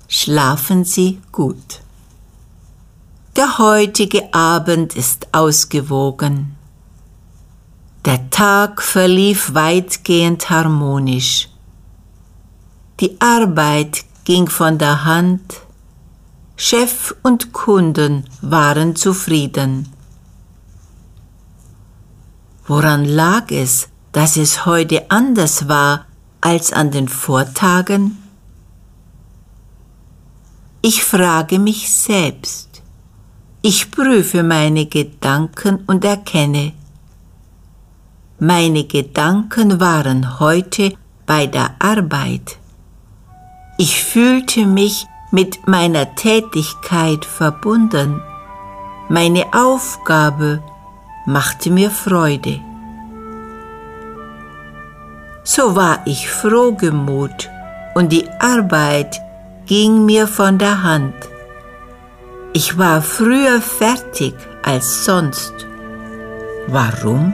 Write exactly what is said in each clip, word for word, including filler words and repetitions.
schlafen Sie gut. Der heutige Abend ist ausgewogen. Der Tag verlief weitgehend harmonisch. Die Arbeit ging von der Hand. Chef und Kunden waren zufrieden. Woran lag es, dass es heute anders war als an den Vortagen? Ich frage mich selbst. Ich prüfe meine Gedanken und erkenne, meine Gedanken waren heute bei der Arbeit. Ich fühlte mich mit meiner Tätigkeit verbunden. Meine Aufgabe machte mir Freude. So war ich frohgemut und die Arbeit ging mir von der Hand. Ich war früher fertig als sonst. Warum?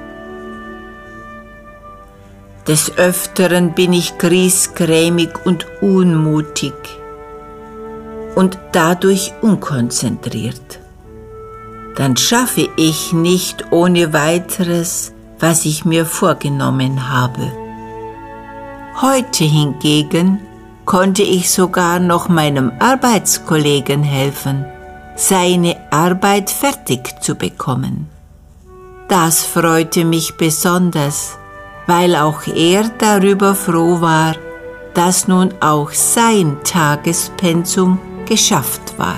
Des Öfteren bin ich griesgrämig und unmutig und dadurch unkonzentriert. Dann schaffe ich nicht ohne weiteres, was ich mir vorgenommen habe. Heute hingegen konnte ich sogar noch meinem Arbeitskollegen helfen, seine Arbeit fertig zu bekommen. Das freute mich besonders, weil auch er darüber froh war, dass nun auch sein Tagespensum geschafft war.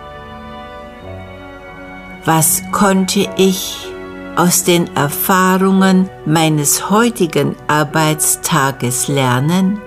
Was konnte ich aus den Erfahrungen meines heutigen Arbeitstages lernen?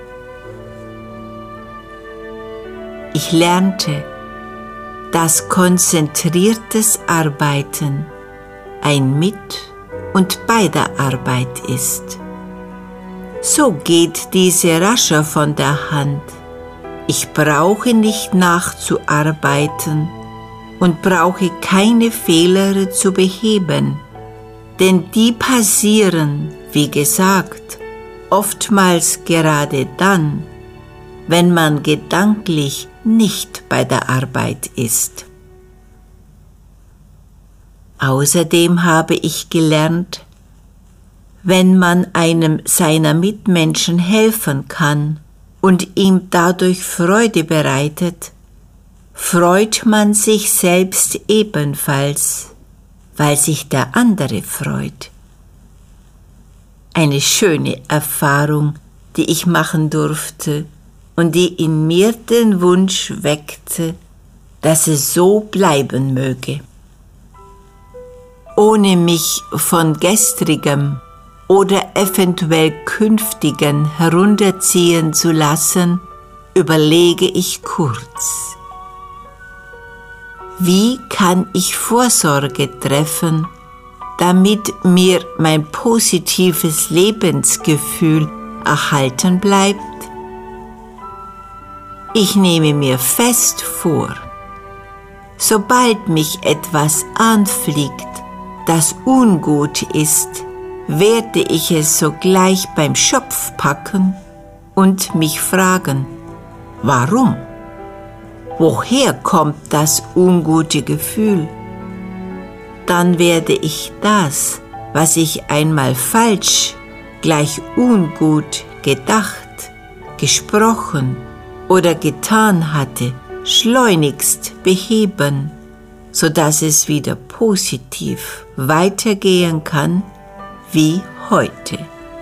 Ich lernte, dass konzentriertes Arbeiten ein Mit- und bei der Arbeit ist. So geht diese rascher von der Hand. Ich brauche nicht nachzuarbeiten und brauche keine Fehler zu beheben, denn die passieren, wie gesagt, oftmals gerade dann, wenn man gedanklich nicht bei der Arbeit ist. Außerdem habe ich gelernt, wenn man einem seiner Mitmenschen helfen kann und ihm dadurch Freude bereitet, freut man sich selbst ebenfalls, weil sich der andere freut. Eine schöne Erfahrung, die ich machen durfte und die in mir den Wunsch weckte, dass es so bleiben möge. Ohne mich von gestrigem oder eventuell künftigen herunterziehen zu lassen, überlege ich kurz. Wie kann ich Vorsorge treffen, damit mir mein positives Lebensgefühl erhalten bleibt? Ich nehme mir fest vor, sobald mich etwas anfliegt, das ungut ist, werde ich es sogleich beim Schopf packen und mich fragen, warum? Woher kommt das ungute Gefühl? Dann werde ich das, was ich einmal falsch, gleich ungut gedacht, gesprochen oder getan hatte, schleunigst beheben, sodass es wieder positiv weitergehen kann wie heute.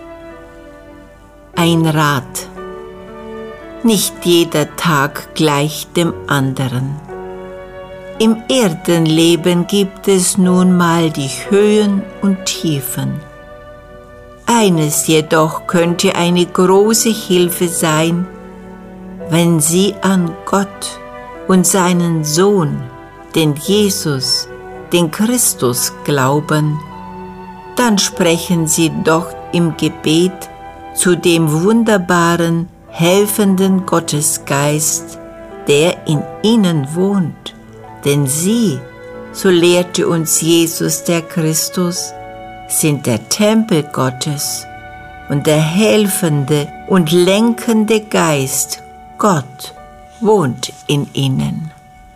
Ein Rat: Nicht jeder Tag gleicht dem anderen. Im Erdenleben gibt es nun mal die Höhen und Tiefen. Eines jedoch könnte eine große Hilfe sein, wenn Sie an Gott und seinen Sohn, den Jesus, den Christus glauben, dann sprechen Sie doch im Gebet zu dem wunderbaren, helfenden Gottesgeist, der in Ihnen wohnt. Denn Sie, so lehrte uns Jesus der Christus, sind der Tempel Gottes und der helfende und lenkende Geist, Gott, wohnt in ihnen.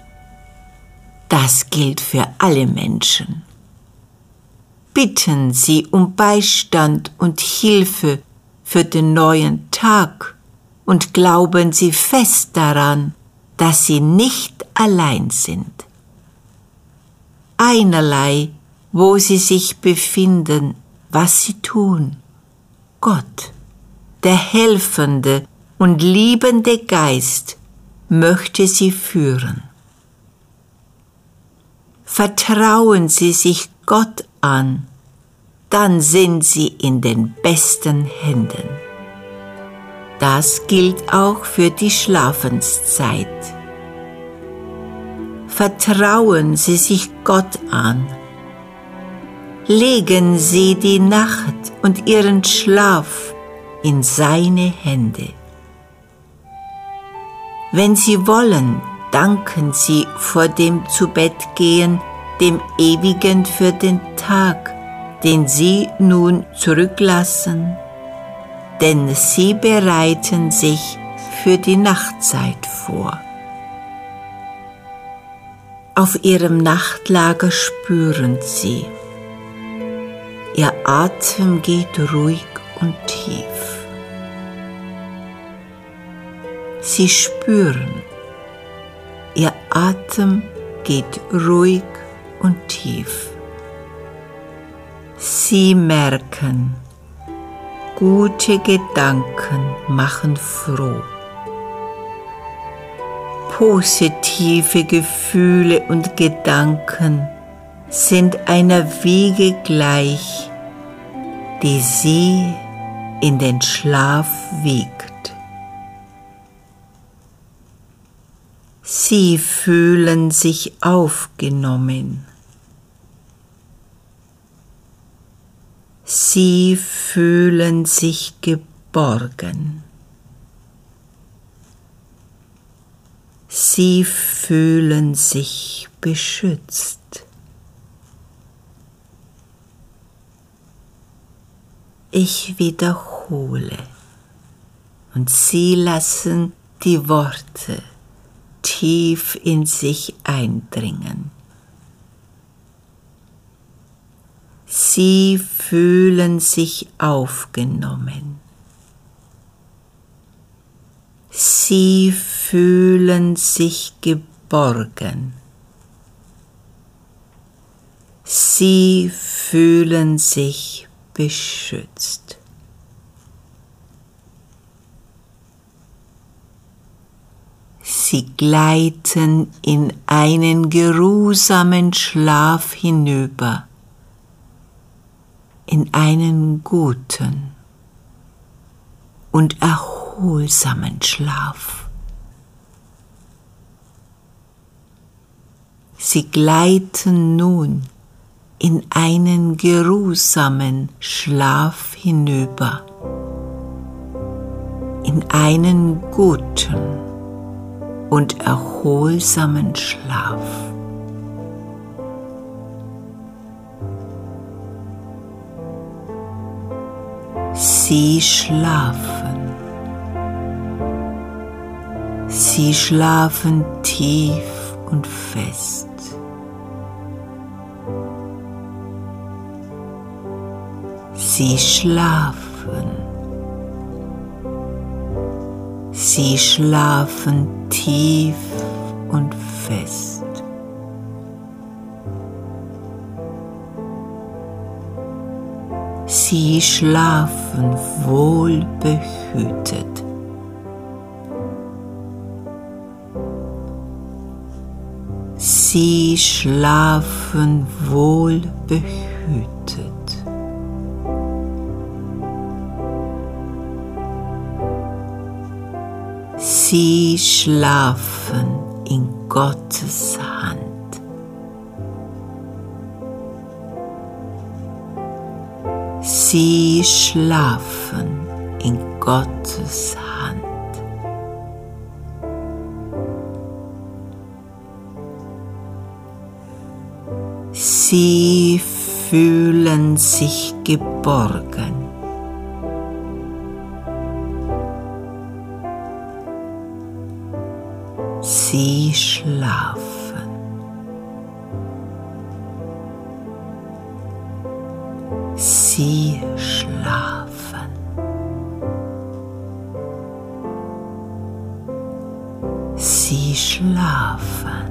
Das gilt für alle Menschen. Bitten Sie um Beistand und Hilfe für den neuen Tag und glauben Sie fest daran, dass Sie nicht allein sind. Einerlei, wo Sie sich befinden, was Sie tun. Gott, der helfende und liebende Geist, möchte Sie führen. Vertrauen Sie sich Gott an, dann sind Sie in den besten Händen. Das gilt auch für die Schlafenszeit. Vertrauen Sie sich Gott an. Legen Sie die Nacht und Ihren Schlaf in seine Hände. Wenn Sie wollen, danken Sie vor dem Zubettgehen dem Ewigen für den Tag, den Sie nun zurücklassen, denn Sie bereiten sich für die Nachtzeit vor. Auf Ihrem Nachtlager spüren Sie, Ihr Atem geht ruhig und tief. Sie spüren, Ihr Atem geht ruhig und tief. Sie merken, gute Gedanken machen froh. Positive Gefühle und Gedanken sind einer Wiege gleich, die Sie in den Schlaf wiegt. Sie fühlen sich aufgenommen. Sie fühlen sich geborgen. Sie fühlen sich beschützt. Ich wiederhole und Sie lassen die Worte tief in sich eindringen. Sie fühlen sich aufgenommen. Sie fühlen sich geborgen. Sie fühlen sich beschützt. Sie gleiten in einen geruhsamen Schlaf hinüber, in einen guten und erholsamen Schlaf. Sie gleiten nun in einen geruhsamen Schlaf hinüber, in einen guten und erholsamen Schlaf. Sie schlafen. Sie schlafen tief und fest. Sie schlafen. Sie schlafen tief und fest. Sie schlafen wohlbehütet. Sie schlafen wohlbehütet. Sie schlafen in Gottes Hand. Sie schlafen in Gottes Hand. Sie fühlen sich geborgen. Sie schlafen. Sie schlafen. Sie schlafen.